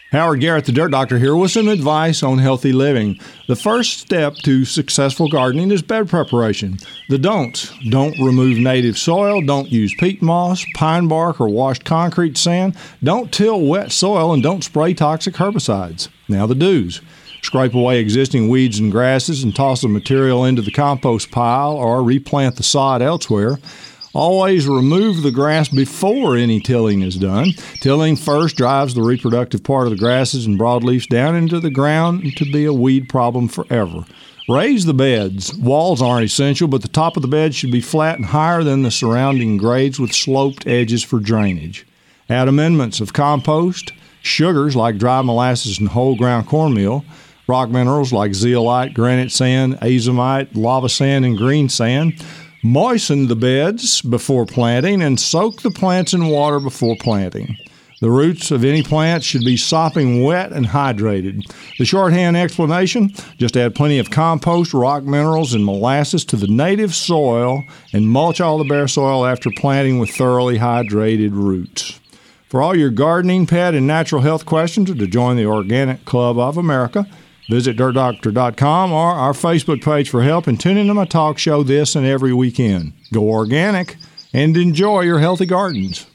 Howard Garrett, the Dirt Doctor, here with some advice on healthy living. The first step to successful gardening is bed preparation. The don'ts: don't remove native soil, don't use peat moss, pine bark, or washed concrete sand, don't till wet soil, and don't spray toxic herbicides. Now the do's: scrape away existing weeds and grasses and toss the material into the compost pile or replant the sod elsewhere. Always remove the grass before any tilling is done. Tilling first drives the reproductive part of the grasses and broadleafs down into the ground to be a weed problem forever. Raise the beds. Walls aren't essential, but the top of the bed should be flat and higher than the surrounding grades with sloped edges for drainage. Add amendments of compost, sugars like dry molasses and whole ground cornmeal, rock minerals like zeolite, granite sand, azomite, lava sand, and green sand. Moisten the beds before planting and soak the plants in water before planting. The roots of any plant should be sopping wet and hydrated. The shorthand explanation: just add plenty of compost, rock minerals, and molasses to the native soil and mulch all the bare soil after planting with thoroughly hydrated roots. For all your gardening, pet, and natural health questions, or to join the Organic Club of America, visit dirtdoctor.com or our Facebook page for help, and tune into my talk show this and every weekend. Go organic and enjoy your healthy gardens.